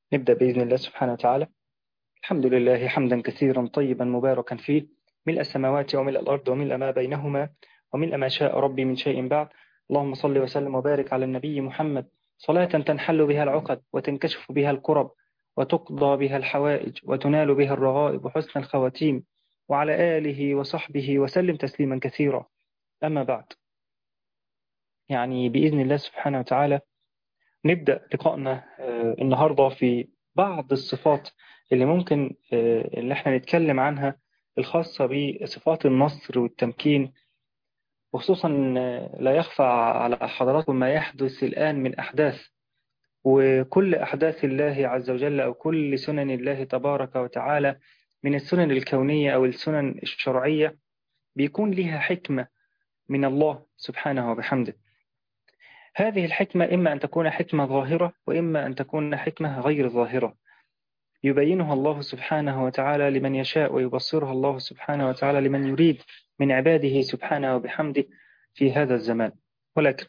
نبدأ بإذن الله سبحانه وتعالى. الحمد لله حمدا كثيرا طيبا مباركا فيه، ملء السماوات وملء الأرض وملء ما بينهما وملء ما شاء ربي من شيء بعد. اللهم صل وسلم وبارك على النبي محمد، صلاة تنحل بها العقد وتنكشف بها الكرب وتقضى بها الحوائج وتنال بها الرغائب وحسن الخواتيم، وعلى آله وصحبه وسلم تسليما كثيرا. أما بعد، بإذن الله سبحانه وتعالى نبدأ لقائنا النهاردة في بعض الصفات اللي ممكن اللي احنا نتكلم عنها، الخاصة بصفات النصر والتمكين. وخصوصا لا يخفى على حضراتكم ما يحدث الآن من أحداث، وكل أحداث الله عز وجل أو كل سنن الله تبارك وتعالى من السنن الكونية أو السنن الشرعية بيكون لها حكمة من الله سبحانه وبحمده. هذه الحكمة إما أن تكون حكمة ظاهرة وإما أن تكون حكمة غير ظاهرة، يبينها الله سبحانه وتعالى لمن يشاء ويبصرها الله سبحانه وتعالى لمن يريد من عباده سبحانه وبحمده في هذا الزمان. ولكن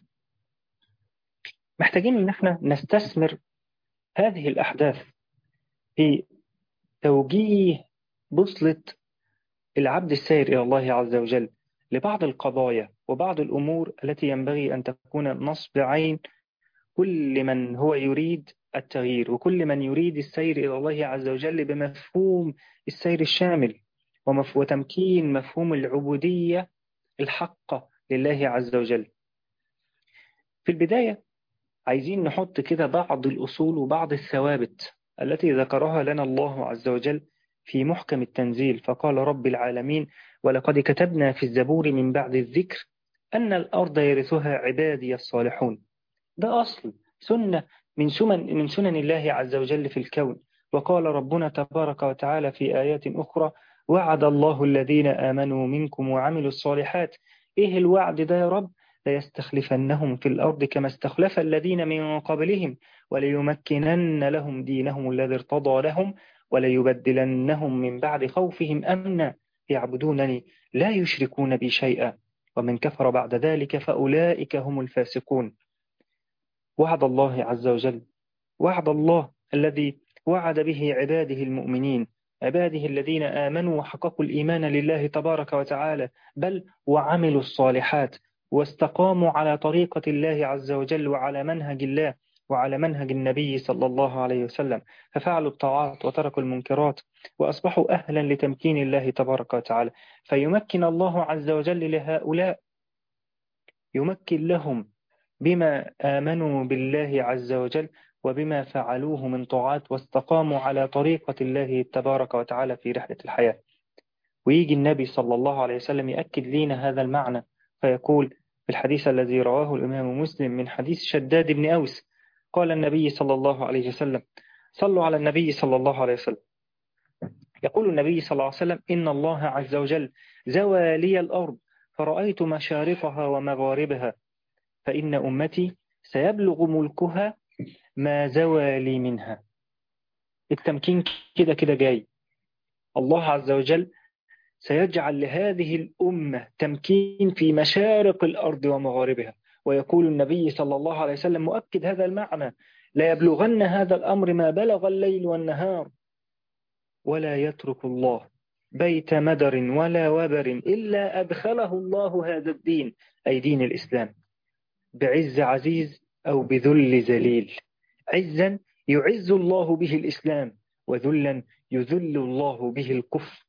محتاجين أن احنا نستثمر هذه الأحداث في توجيه بوصلة العبد السير إلى الله عز وجل لبعض القضايا وبعض الأمور التي ينبغي أن تكون نصب عين كل من هو يريد التغيير وكل من يريد السير إلى الله عز وجل بمفهوم السير الشامل وتمكين مفهوم العبودية الحقة لله عز وجل. في البداية عايزين نحط كده بعض الأصول وبعض الثوابت التي ذكرها لنا الله عز وجل في محكم التنزيل، فقال رب العالمين: ولقد كتبنا في الزبور من بعد الذكر أن الأرض يرثها عبادي الصالحون. ده أصل سنة من سنن الله عز وجل في الكون. وقال ربنا تبارك وتعالى في آيات أخرى: وعد الله الذين آمنوا منكم وعملوا الصالحات. إيه الوعد ده يا رب؟ ليستخلفنهم في الأرض كما استخلف الذين من قبلهم وليمكنن لهم دينهم الذي ارتضى لهم وليبدلنهم من بعد خوفهم أمنا يعبدونني لا يشركون بي شيئا ومن كفر بعد ذلك فأولئك هم الفاسقون. وعد الله عز وجل، وعد الله الذي وعد به عباده المؤمنين، عباده الذين آمنوا وحققوا الإيمان لله تبارك وتعالى، بل وعملوا الصالحات واستقاموا على طريقة الله عز وجل وعلى منهج الله وعلى منهج النبي صلى الله عليه وسلم، ففعلوا الطاعات وتركوا المنكرات وأصبحوا أهلا لتمكين الله تبارك وتعالى. فيمكن الله عز وجل لهؤلاء، يمكن لهم بما آمنوا بالله عز وجل وبما فعلوه من طاعات واستقاموا على طريقة الله تبارك وتعالى في رحلة الحياة. ويجي النبي صلى الله عليه وسلم يأكد لنا هذا المعنى، فيقول في الحديث الذي رواه الإمام مسلم من حديث شداد بن أوس: قال النبي صلى الله عليه وسلم: صلوا على النبي صلى الله عليه وسلم. يقول النبي صلى الله عليه وسلم: إن الله عز وجل زوى لي الأرض فرأيت مشارقها ومغاربها، فإن أمتي سيبلغ ملكها ما زوى لي منها. التمكين كده كده جاي. الله عز وجل سيجعل لهذه الأمة تمكين في مشارق الأرض ومغاربها. ويقول النبي صلى الله عليه وسلم مؤكد هذا المعنى: لا يبلغن هذا الأمر ما بلغ الليل والنهار، ولا يترك الله بيت مدر ولا وبر إلا أدخله الله هذا الدين، أي دين الإسلام، بعز عزيز أو بذل ذليل. عزا يعز الله به الإسلام، وذلا يذل الله به الكفر.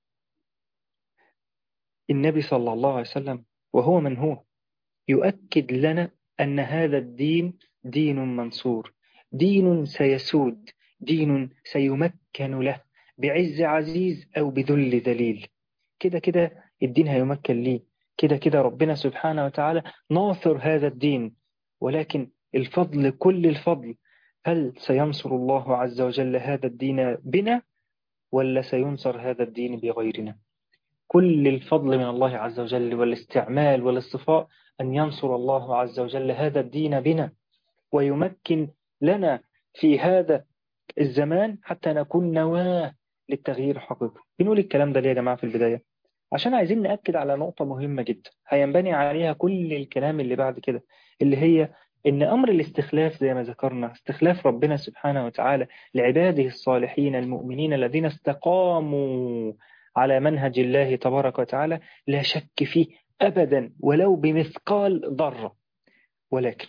النبي صلى الله عليه وسلم وهو من هو يؤكد لنا أن هذا الدين دين منصور، دين سيسود، دين سيمكن له بعز عزيز أو بذل ذليل. كده كده الدين هيمكن ليه، كده كده ربنا سبحانه وتعالى ناصر هذا الدين. ولكن الفضل كل الفضل، هل سينصر الله عز وجل هذا الدين بنا ولا سينصر هذا الدين بغيرنا؟ كل الفضل من الله عز وجل والاستعمال والاصطفاء أن ينصر الله عز وجل هذا الدين بنا ويمكن لنا في هذا الزمان حتى نكون نواة للتغيير حقيقي. بنقول الكلام ده ليه يا جماعة في البداية؟ عشان عايزين نأكد على نقطة مهمة جدا هينبني عليها كل الكلام اللي بعد كده، اللي هي إن أمر الاستخلاف زي ما ذكرنا، استخلاف ربنا سبحانه وتعالى لعباده الصالحين المؤمنين الذين استقاموا على منهج الله تبارك وتعالى، لا شك فيه أبدا ولو بمثقال ذرة. ولكن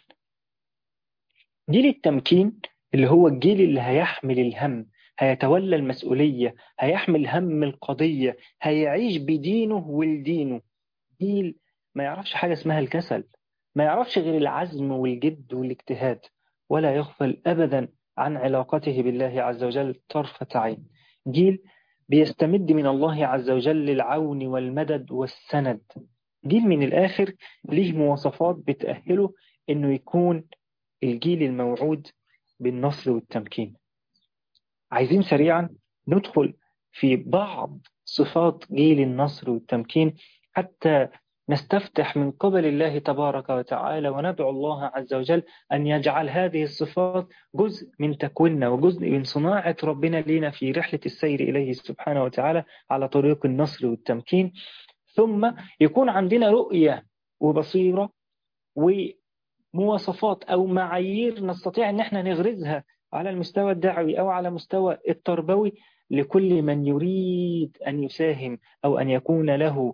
جيل التمكين اللي هو الجيل اللي هيحمل الهم، هيتولى المسؤولية، هيحمل هم القضية، هيعيش بدينه ولدينه، جيل ما يعرفش حاجة اسمها الكسل، ما يعرفش غير العزم والجد والاجتهاد، ولا يغفل أبدا عن علاقته بالله عز وجل طرفة عين. جيل بيستمد من الله عز وجل العون والمدد والسند. جيل من الآخر ليه مواصفات بتأهله إنه يكون الجيل الموعود بالنصر والتمكين. عايزين سريعا ندخل في بعض صفات جيل النصر والتمكين حتى نستفتح من قبل الله تبارك وتعالى، وندعو الله عز وجل أن يجعل هذه الصفات جزء من تكويننا وجزء من صناعة ربنا لنا في رحلة السير إليه سبحانه وتعالى على طريق النصر والتمكين. ثم يكون عندنا رؤية وبصيرة ومواصفات أو معايير نستطيع أن احنا نغرزها على المستوى الدعوي أو على مستوى التربوي لكل من يريد أن يساهم أو أن يكون له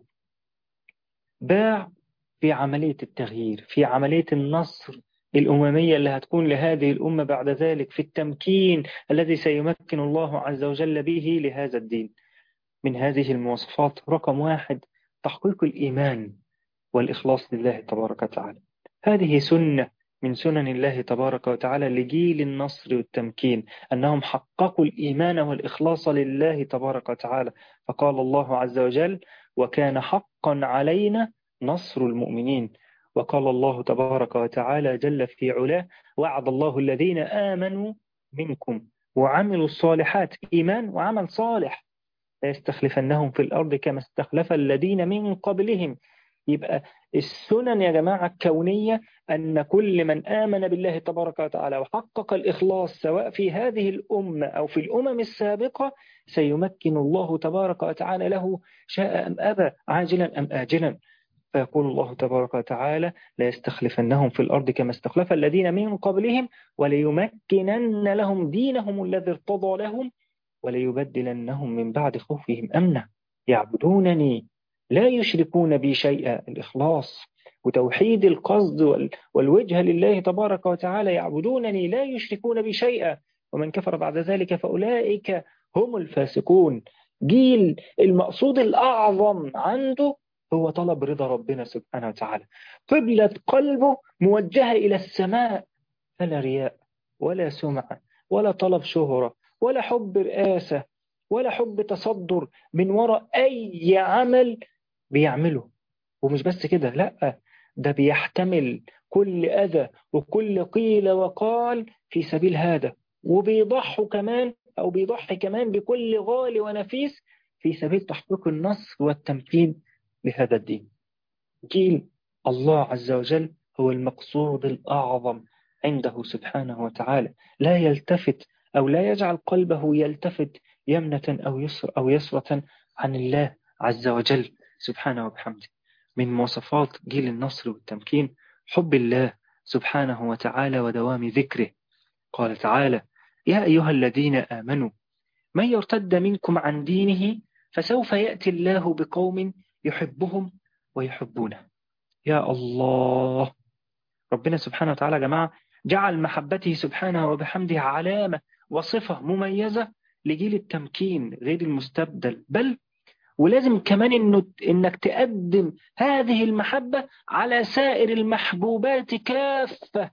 باع في عملية التغيير، في عملية النصر الأممية اللي هتكون لهذه الأمة بعد ذلك، في التمكين الذي سيمكن الله عز وجل به لهذا الدين. من هذه المواصفات رقم واحد تحقيق الإيمان والإخلاص لله تبارك وتعالى. هذه سنة من سنن الله تبارك وتعالى لجيل النصر والتمكين، أنهم حققوا الإيمان والإخلاص لله تبارك وتعالى. فقال الله عز وجل: وكان حقا علينا نصر المؤمنين. وقال الله تبارك وتعالى جل في علاه: وعد الله الذين آمنوا منكم وعملوا الصالحات، إيمان وعمل صالح، ليستخلفنهم في الأرض كما استخلف الذين من قبلهم. يبقى السنن يا جماعة الكونية أن كل من آمن بالله تبارك وتعالى وحقق الإخلاص سواء في هذه الأمة أو في الأمم السابقة سيمكن الله تبارك وتعالى له، شاء أم أبى، عاجلا أم آجلا. فيقول الله تبارك وتعالى: ليستخلفنهم في الأرض كما استخلف الذين من قبلهم وليمكنن لهم دينهم الذي ارتضى لهم وليبدلنهم من بعد خوفهم أمنا يعبدونني لا يشركون بي شيئا. الإخلاص وتوحيد القصد والوجهة لله تبارك وتعالى، يعبدونني لا يشركون بي شيئا، ومن كفر بعد ذلك فأولئك هم الفاسقون. جيل المقصود الأعظم عنده هو طلب رضا ربنا سبحانه وتعالى، قبلة قلبه موجهة إلى السماء، فلا رياء ولا سمعة ولا طلب شهرة ولا حب رئاسة ولا حب تصدر من وراء أي عمل بيعمله. ومش بس كده، لا، ده بيحتمل كل أذى وكل قيل وقال في سبيل هذا، وبيضحوا كمان أو بيضحي كمان بكل غالي ونفيس في سبيل تحقيق النصر والتمكين لهذا الدين. جيل الله عز وجل هو المقصود الأعظم عنده سبحانه وتعالى، لا يلتفت أو لا يجعل قلبه يلتفت يمنة أو يسر أو يسرة عن الله عز وجل سبحانه وبحمده. من مواصفات جيل النصر والتمكين حب الله سبحانه وتعالى ودوام ذكره. قال تعالى: يا أيها الذين آمنوا من يرتد منكم عن دينه فسوف يأتي الله بقوم يحبهم ويحبونه. يا الله، ربنا سبحانه وتعالى يا جماعة جعل محبته سبحانه وبحمده علامة وصفة مميزة لجيل التمكين غير المستبدل، بل ولازم كمان إنك تقدم هذه المحبة على سائر المحبوبات كافة.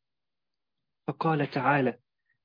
فقال تعالى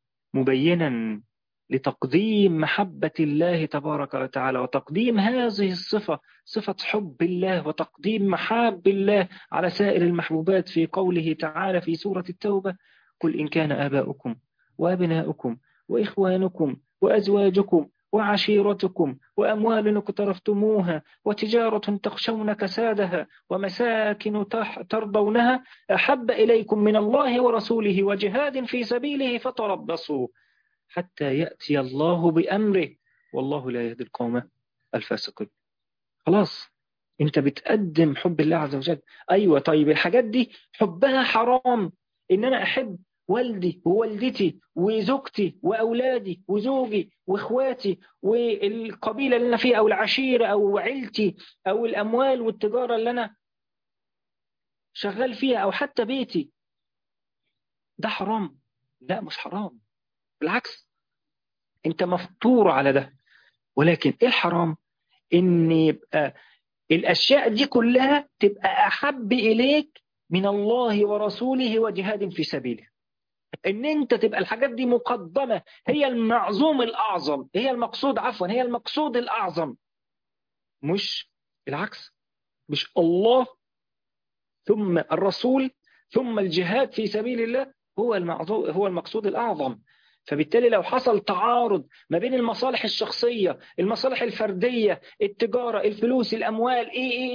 مبينا لتقديم محبة الله تبارك وتعالى وتقديم هذه الصفة، صفة حب الله وتقديم محاب الله على سائر المحبوبات، في قوله تعالى في سورة التوبة: قل إن كان آباؤكم وأبناؤكم وإخوانكم وأزواجكم وعشيرتكم وأموال اقترفتموها وتجارة تخشون كسادها ومساكن ترضونها أحب إليكم من الله ورسوله وجهاد في سبيله فتربصوا حتى يأتي الله بأمره والله لا يهدي القوم الفاسقين. خلاص، انت بتقدم حب الله عز وجل. ايوه، طيب الحاجات دي حبها حرام، إن أنا أحب والدي ووالدتي وزوجتي وأولادي وزوجي وإخواتي والقبيلة اللي أنا فيها أو العشيرة أو عيلتي أو الأموال والتجارة اللي أنا شغال فيها أو حتى بيتي، ده حرام؟ لا، مش حرام، بالعكس، أنت مفطور على ده. ولكن إيه الحرام؟ إن يبقى الأشياء دي كلها تبقى أحب إليك من الله ورسوله وجهاد في سبيله. إن أنت تبقى الحاجات دي مقدمة، هي المعظوم الأعظم، هي المقصود، عفوا، هي المقصود الأعظم، مش العكس. مش الله ثم الرسول ثم الجهاد في سبيل الله هو المقصود الأعظم. فبالتالي لو حصل تعارض ما بين المصالح الشخصية، المصالح الفردية، التجارة، الفلوس، الأموال،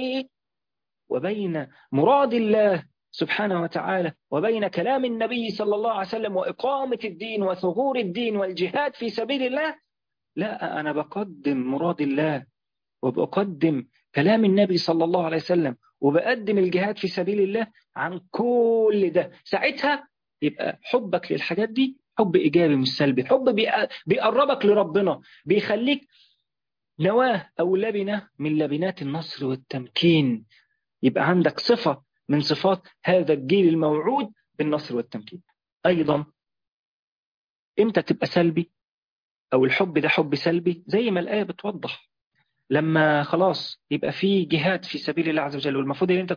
وبين مراد الله سبحانه وتعالى وبين كلام النبي صلى الله عليه وسلم وإقامة الدين وثغور الدين والجهاد في سبيل الله، لا، أنا بقدم مراد الله وبقدم كلام النبي صلى الله عليه وسلم وبقدم الجهاد في سبيل الله عن كل ده. ساعتها يبقى حبك للحاجات دي حب إيجابي مش سلبي، حب بيقربك لربنا، بيخليك نواة أو لبنة من لبنات النصر والتمكين، يبقى عندك صفة من صفات هذا الجيل الموعود بالنصر والتمكين. أيضا إمتى تبقى سلبي أو الحب ده حب سلبي؟ زي ما الآية بتوضح، لما خلاص يبقى في جهاد في سبيل الله عز وجل، والمفروض ان انت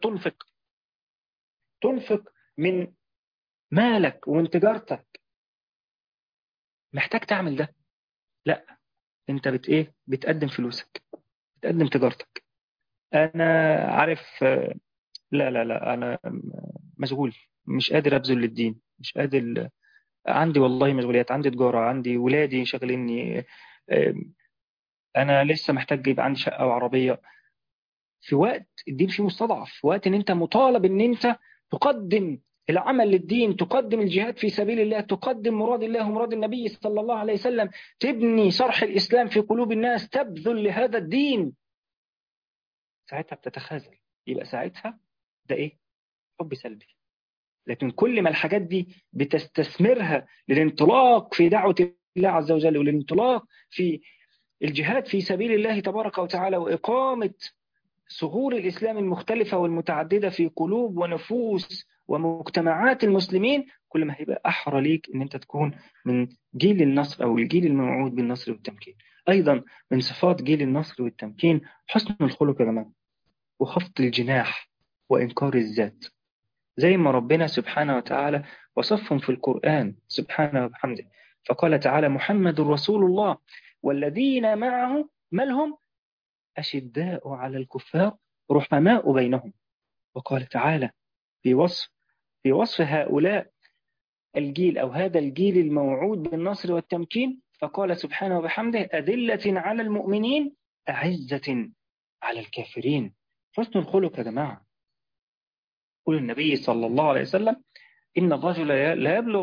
تنفق من مالك ومن تجارتك، محتاج تعمل ده. لا، انت بتقدم فلوسك، بتقدم تجارتك. انا عارف، لا لا لا، انا مشغول، مش قادر ابذل للدين، مش قادر، عندي والله مشغوليات، عندي تجارة، عندي ولادي شغليني، انا لسه محتاج يبقى عندي شقة وعربية. في وقت الدين فيه مستضعف، في وقت ان انت مطالب ان انت تقدم العمل للدين، تقدم الجهاد في سبيل الله، تقدم مراد الله ومراد النبي صلى الله عليه وسلم، تبني شرح الإسلام في قلوب الناس، تبذل لهذا الدين، ساعتها بتتخاذل. يبقى ساعتها ده حب سلبي. لكن كل ما الحاجات دي بتستثمرها للانطلاق في دعوة الله عز وجل والانطلاق في الجهاد في سبيل الله تبارك وتعالى وإقامة ثغور الإسلام المختلفة والمتعددة في قلوب ونفوس ومجتمعات المسلمين، كل ما هيبقى أحرى ليك أن أنت تكون من جيل النصر أو الجيل الموعود بالنصر والتمكين. أيضا من صفات جيل النصر والتمكين حسن الخلق يا جماعة، وخفض الجناح وإنكار الذات، زي ما ربنا سبحانه وتعالى وصفهم في القرآن سبحانه وبحمده. فقال تعالى: محمد رسول الله والذين معه مالهم أشداء على الكفار رحماء بينهم. وقال تعالى في وصف هؤلاء الجيل أو هذا الجيل الموعود بالنصر والتمكين، فقال سبحانه وبحمده: أذلة على المؤمنين أعزة على الكافرين. حسن الخلق يا جماعة، قول النبي صلى الله عليه وسلم: إن الرجل لا يبلغ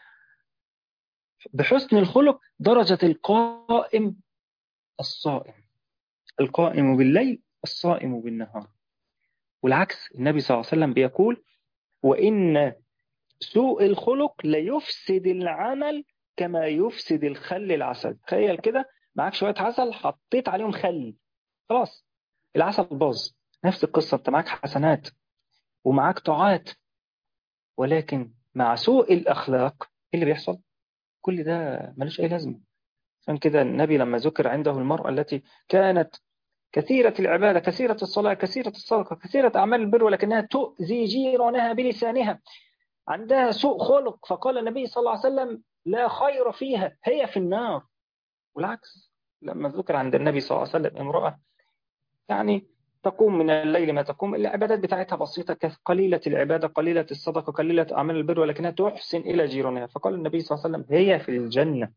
بحسن الخلق درجة القائم الصائم، القائم بالليل الصائم بالنهار. والعكس، النبي صلى الله عليه وسلم بيقول: وإن سوء الخلق ليفسد العمل كما يفسد الخل العسل. تخيل كده، معاك شوية عسل حطيت عليهم خل، خلاص العسل باظ. نفس القصة، انت معاك حسنات ومعاك طاعات، ولكن مع سوء الأخلاق ايه اللي بيحصل؟ كل ده ملوش أي لازمة. عشان كده النبي لما ذكر عنده المرأة التي كانت كثيرة العبادة، كثيرة الصلاة، كثيرة الصدقة، كثيرة أعمال البر، ولكنها تؤذي جيرانها بلسانها، عندها سوء خلق، فقال النبي صلى الله عليه وسلم: لا خير فيها، هي في النار. والعكس، لما ذكر عند النبي صلى الله عليه وسلم امرأة يعني تقوم من الليل ما تقوم، العبادات بتاعتها بسيطة، قليلة العبادة، قليلة الصدقة، قليلة أعمال البر، ولكنها تحسن إلى جيرانها، فقال النبي صلى الله عليه وسلم: هي في الجنة.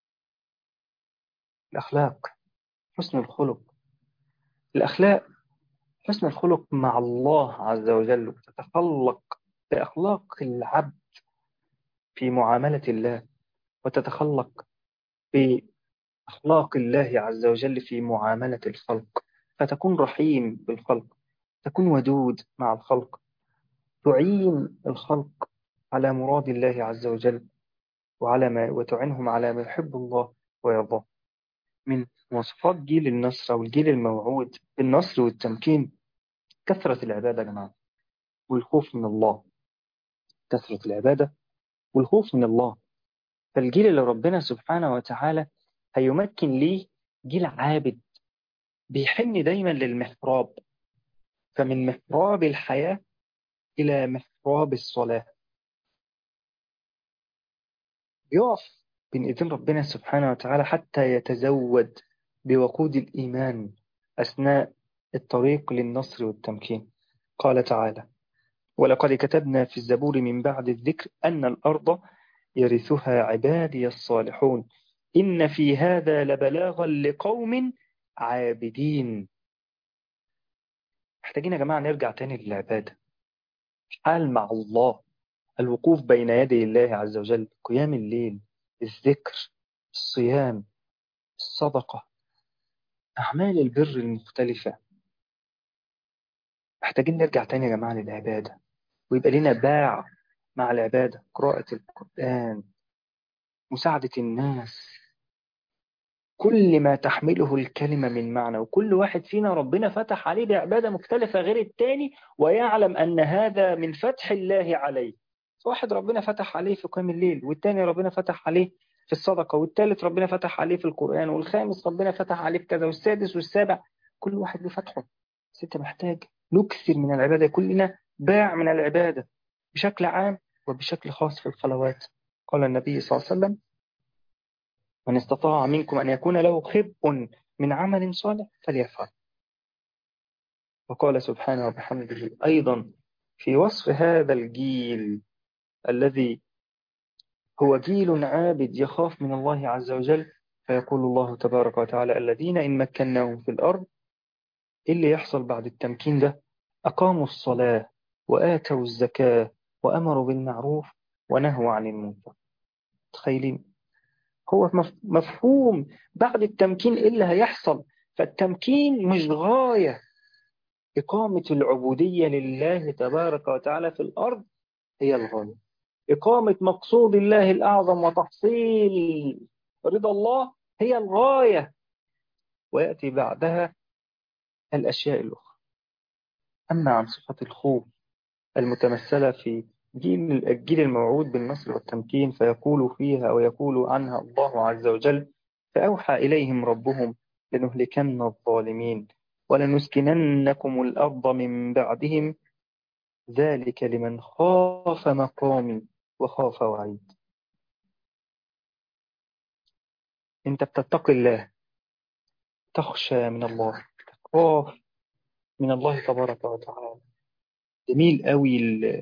الأخلاق، حسن الخلق، الأخلاق، حسن الخلق مع الله عز وجل، وتتخلق بأخلاق العبد في معاملة الله، وتتخلق بأخلاق الله عز وجل في معاملة الخلق، فتكون رحيم بالخلق، تكون ودود مع الخلق، تعين الخلق، على مراد الله عز وجل وتعنهم على ما يحب الله ويرضاه. من مواصفات جيل النصر أو الجيل الموعود بالنصر والتمكين كثرة العبادة يا جماعة والخوف من الله. كثرة العبادة والخوف من الله. فالجيل اللي ربنا سبحانه وتعالى هيمكن ليه جيل عابد بيحن دايما للمحراب. فمن محراب الحياة إلى محراب الصلاة يقف بين إيدين ربنا سبحانه وتعالى حتى يتزود بوقود الإيمان أثناء الطريق للنصر والتمكين. قال تعالى: ولقد كتبنا في الزبور من بعد الذكر أن الأرض يرثها عبادي الصالحون إن في هذا لبلاغا لقوم عابدين. محتاجين يا جماعة نرجع تاني للعبادة، حال مع الله، الوقوف بين يدي الله عز وجل، قيام الليل، الذكر، الصيام، الصدقة، أعمال البر المختلفة. محتاجين نرجع تاني يا جماعة للعبادة ويبقى لنا باع مع العبادة، قراءة القرآن، مساعدة الناس، كل ما تحمله الكلمة من معنى. وكل واحد فينا ربنا فتح عليه بعبادة مختلفة غير التاني ويعلم أن هذا من فتح الله عليه. واحد ربنا فتح عليه في قيام الليل، والتاني ربنا فتح عليه في الصدقة، والتالت ربنا فتح عليه في القرآن، والخامس ربنا فتح عليه في كذا، والسادس والسابع. كل واحد له فتحه. بس أنت محتاج نكثر من العبادة، كلنا باع من العبادة بشكل عام وبشكل خاص في الخلوات. قال النبي صلى الله عليه وسلم: من استطاع منكم أن يكون له خبء من عمل صالح فليفعل. وقال سبحانه وبحمده أيضا في وصف هذا الجيل الذي هو جيل عابد يخاف من الله عز وجل، فيقول الله تبارك وتعالى: الذين إن مكناهم في الأرض. إيه اللي يحصل بعد التمكين ده؟ أقاموا الصلاة وآتوا الزكاة وأمروا بالمعروف ونهوا عن المنكر. تخيلين هو مفهوم بعد التمكين إيه اللي هيحصل. فالتمكين مش غاية، إقامة العبودية لله تبارك وتعالى في الأرض هي الغاية. إقامة مقصود الله الأعظم وتحصيل رضا الله هي الغاية، ويأتي بعدها الأشياء الأخرى. أما عن صفة الخوف المتمثلة في الجيل الموعود بالنصر والتمكين فيقول فيها ويقول عنها الله عز وجل: فأوحى إليهم ربهم لنهلكن الظالمين ولنسكننكم الأرض من بعدهم ذلك لمن خاف مقامي وخاف وعيد. أنت بتتقي الله، تخشى من الله، تخاف من الله تبارك وتعالى. جميل قوي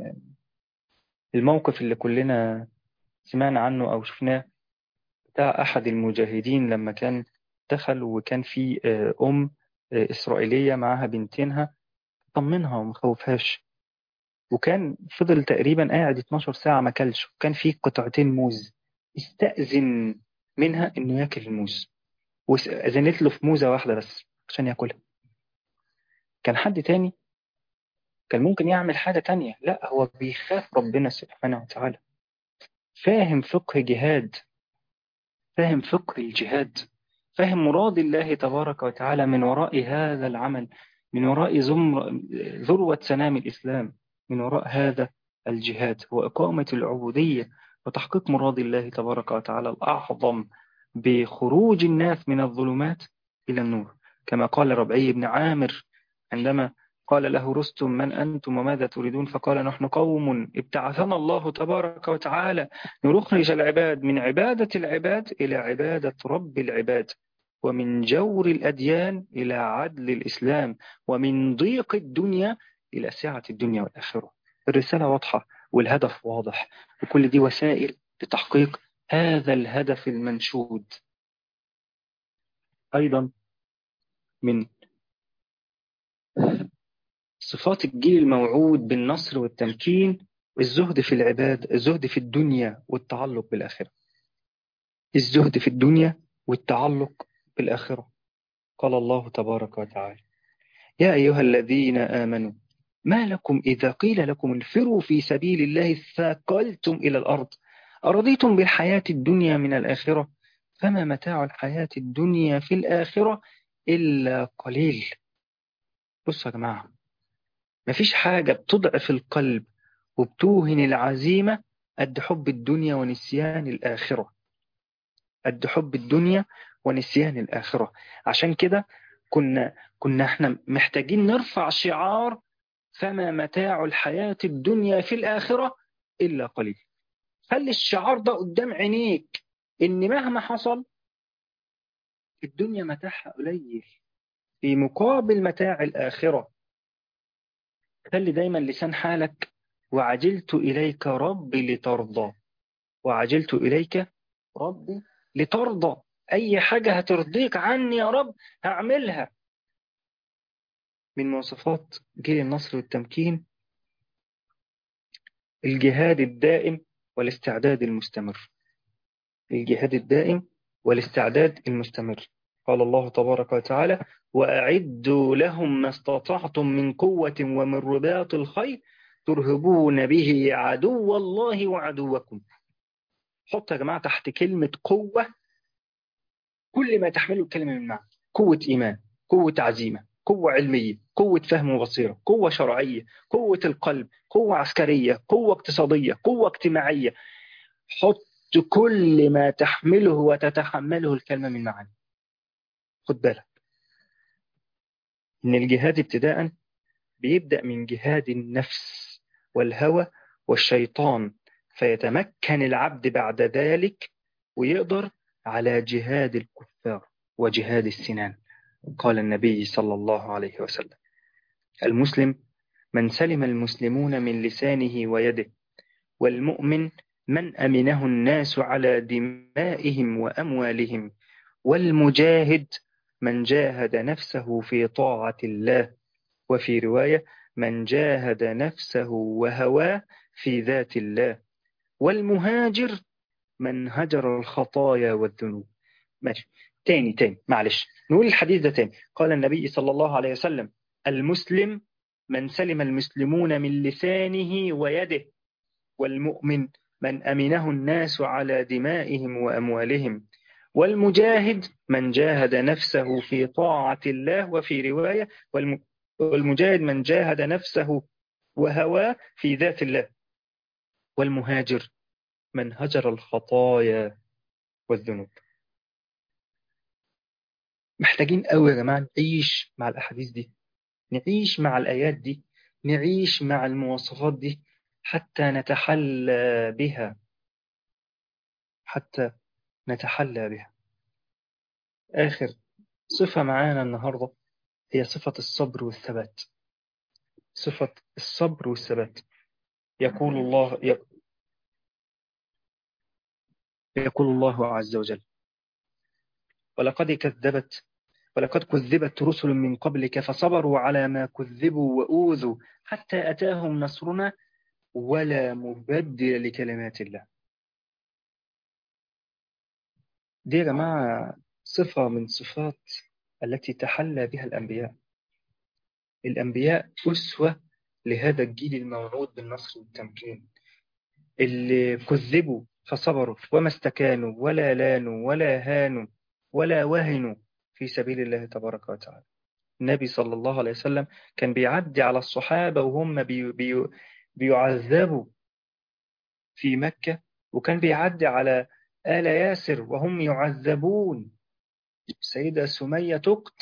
الموقف اللي كلنا سمعنا عنه أو شفناه بتاع أحد المجاهدين لما كان دخل وكان في أم إسرائيلية معاها بنتينها، طمنها ومخوفهاش، وكان فضل تقريبا قاعد 12 ساعة ما كلش، وكان في قطعتين موز، استأذن منها إنه ياكل الموز، وأذنت له في موزة واحدة بس عشان ياكلها. كان حد تاني كان ممكن يعمل حاجة تانية، لا هو بيخاف ربنا سبحانه وتعالى، فاهم فقه جهاد، فاهم فقه الجهاد، فاهم مراد الله تبارك وتعالى من وراء هذا العمل، من وراء ذروة سنام الإسلام، من وراء هذا الجهاد هو إقامة العبودية وتحقيق مراد الله تبارك وتعالى الأعظم بخروج الناس من الظلمات إلى النور. كما قال ربعي بن عامر عندما قال له رستم: من أنتم وماذا تريدون؟ فقال: نحن قوم ابتعثنا الله تبارك وتعالى لنخرج العباد من عبادة العباد إلى عبادة رب العباد، ومن جور الأديان إلى عدل الإسلام، ومن ضيق الدنيا إلى سعة الدنيا والآخرة. الرسالة واضحة والهدف واضح، وكل دي وسائل لتحقيق هذا الهدف المنشود. أيضا من صفات الجيل الموعود بالنصر والتمكين الزهد في العباد، الزهد في الدنيا والتعلق بالآخرة. الزهد في الدنيا والتعلق بالآخرة. قال الله تبارك وتعالى: يا أيها الذين آمنوا ما لكم إذا قيل لكم انفروا في سبيل الله ثاقلتم إلى الأرض أرضيتم بالحياة الدنيا من الآخرة فما متاع الحياة الدنيا في الآخرة إلا قليل. بصوا يا جماعة، مفيش حاجة بتضعف القلب وبتوهن العزيمة قد حب الدنيا ونسيان الآخرة. قد حب الدنيا ونسيان الآخرة. عشان كده كنا احنا محتاجين نرفع شعار فما متاع الحياة الدنيا في الآخرة إلا قليل. خلي الشعار ده قدام عينيك، إن مهما حصل الدنيا متاعها قليل في مقابل متاع الآخرة. خلي دايما لسان حالك وعجلت إليك ربي لترضى. وعجلت إليك ربي لترضى. أي حاجة هترضيك عني يا رب هعملها. من مواصفات جيل النصر والتمكين الجهاد الدائم والاستعداد المستمر. الجهاد الدائم والاستعداد المستمر. قال الله تبارك وتعالى وأعدوا لهم ما استطعتم من قوة ومن رباط الخيل ترهبون به عدو الله وعدوكم. حط يا جماعة تحت كلمة قوة كل ما تحمله الكلمة من معنى: قوة إيمان، قوة عزيمة، قوة علمية، قوة فهم وبصيرة، قوة شرعية، قوة القلب، قوة عسكرية، قوة اقتصادية، قوة اجتماعية. حط كل ما تحمله وتتحمله الكلمة من معاني. خد بالك إن الجهاد ابتداء بيبدأ من جهاد النفس والهوى والشيطان، فيتمكن العبد بعد ذلك ويقدر على جهاد الكفار وجهاد السنان. قال النبي صلى الله عليه وسلم المسلم من سلم المسلمون من لسانه ويده والمؤمن من أمنه الناس على دمائهم وأموالهم والمجاهد من جاهد نفسه في طاعة الله وفي رواية من جاهد نفسه وهواه في ذات الله والمهاجر من هجر الخطايا والذنوب. ماشي، تاني معلش نقول الحديث ده تاني. قال النبي صلى الله عليه وسلم المسلم من سلم المسلمون من لسانه ويده والمؤمن من أمنه الناس على دمائهم وأموالهم والمجاهد من جاهد نفسه في طاعة الله وفي رواية والمجاهد من جاهد نفسه وهواه في ذات الله والمهاجر من هجر الخطايا والذنوب. محتاجين قوي يا جماعة نعيش مع الأحاديث دي، نعيش مع الآيات دي، نعيش مع المواصفات دي حتى نتحلى بها. حتى نتحلى بها. آخر صفة معانا النهاردة هي صفة الصبر والثبات. صفة الصبر والثبات. يقول الله يقول الله عز وجل ولقد كذبت ولقد كذبت رسل من قبلك فصبروا على ما كذبوا وأوذوا حتى أتاهم نصرنا ولا مبدل لكلمات الله. دي يا جماعة صفة من صفات التي تحلى بها الأنبياء. الأنبياء أسوة لهذا الجيل الموعود بالنصر والتمكين، اللي كذبوا فصبروا وما استكانوا ولا لانوا ولا هانوا ولا وهنوا في سبيل الله تبارك وتعالى. النبي صلى الله عليه وسلم كان بيعدي على الصحابة وهم بيعذبوا في مكة، وكان بيعدي على آل ياسر وهم يعذبون. السيدة سمية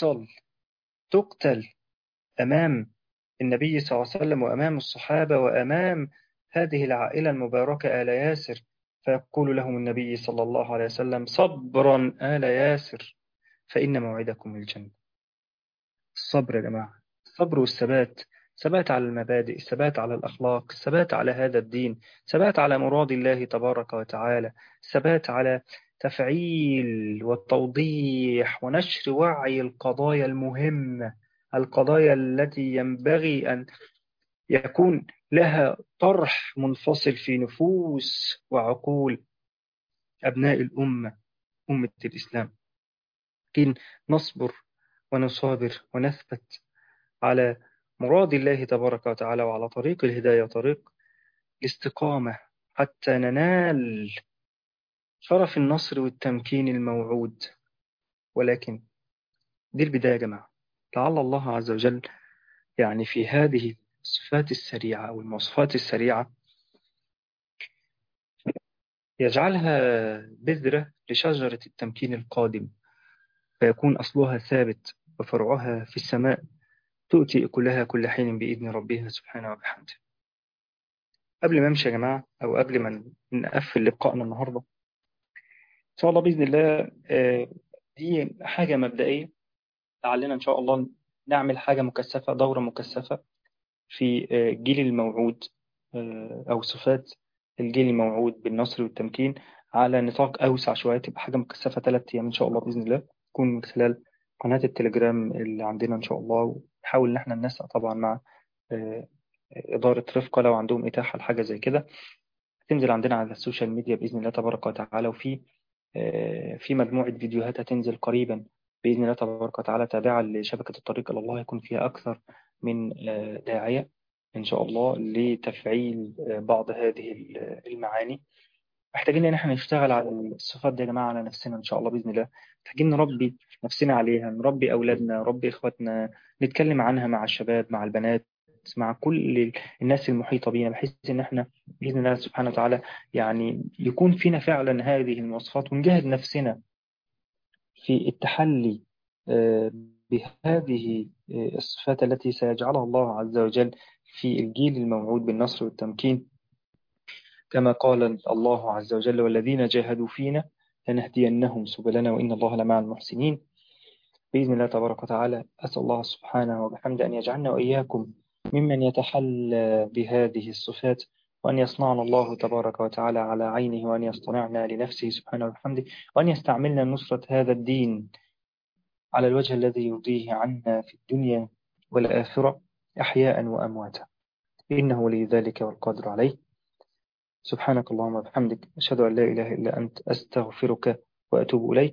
تقتل أمام النبي صلى الله عليه وسلم وأمام الصحابة وأمام هذه العائلة المباركة آل ياسر، فيقول لهم النبي صلى الله عليه وسلم صبرا آل ياسر فإن موعدكم الجنة. الصبر يا جماعة، الصبر والثبات، ثبات على المبادئ، ثبات على الأخلاق، ثبات على هذا الدين، ثبات على مراد الله تبارك وتعالى، ثبات على تفعيل والتوضيح ونشر وعي القضايا المهمة، القضايا التي ينبغي أن يكون لها طرح منفصل في نفوس وعقول أبناء الأمة، أمة الإسلام. لكن نصبر ونصابر ونثبت على مراد الله تبارك وتعالى وعلى طريق الهداية، طريق الاستقامة، حتى ننال شرف النصر والتمكين الموعود. ولكن دي البداية يا جماعة. لعل الله عز وجل يعني في هذه الصفات السريعة أو المواصفات السريعة يجعلها بذرة لشجرة التمكين القادم، فيكون أصلها ثابت وفرعها في السماء، تؤتي أكلها كل حين بإذن ربها سبحانه وبحمده. قبل ما أمشي يا جماعة، أو قبل ما نقفل لقائنا النهاردة إن شاء الله بإذن الله، دي حاجة مبدئية. لعلنا إن شاء الله نعمل حاجة مكثفة، دورة مكثفة في الجيل الموعود، أو صفات الجيل الموعود بالنصر والتمكين على نطاق أوسع شوية، تبقى حاجة مكثفة 3 أيام إن شاء الله بإذن الله، تكون من خلال قناة التليجرام اللي عندنا إن شاء الله. ونحاول إن احنا ننسق طبعا مع آه، إدارة رفقة لو عندهم إتاحة لحاجة زي كده، تنزل عندنا على السوشيال ميديا بإذن الله تبارك وتعالى. وفي في مجموعة فيديوهات هتنزل قريبا بإذن الله تبارك وتعالى، تابعة لشبكة الطريق إلى الله، يكون فيها أكثر من داعية إن شاء الله لتفعيل بعض هذه المعاني. محتاجين إن احنا نشتغل على الصفات دي يا جماعة على نفسنا إن شاء الله بإذن الله. محتاجين نربي نفسنا عليها، نربي أولادنا، نربي إخواتنا، نتكلم عنها مع الشباب، مع البنات، مع كل الناس المحيطة بينا، بحيث إن احنا بإذن الله سبحانه وتعالى يعني يكون فينا فعلا هذه المواصفات، ونجاهد نفسنا في التحلي آه، بهذه الصفات التي سيجعلها الله عز وجل في الجيل الموعود بالنصر والتمكين، كما قال الله عز وجل: والذين جاهدوا فينا لنهدينهم سبلنا وإن الله لمع المحسنين. بإذن الله تبارك وتعالى أسأل الله سبحانه وبحمده أن يجعلنا وإياكم ممن يتحلى بهذه الصفات، وأن يصنعنا الله تبارك وتعالى على عينه، وأن يصطنعنا لنفسه سبحانه وبحمده، وأن يستعملنا نصرة هذا الدين على الوجه الذي يرضيه عنا في الدنيا والآخرة، أحياء وأمواتا، إنه ولي ذلك والقادر عليه. سبحانك اللهم وبحمدك، أشهد أن لا إله إلا أنت، أستغفرك وأتوب إليك.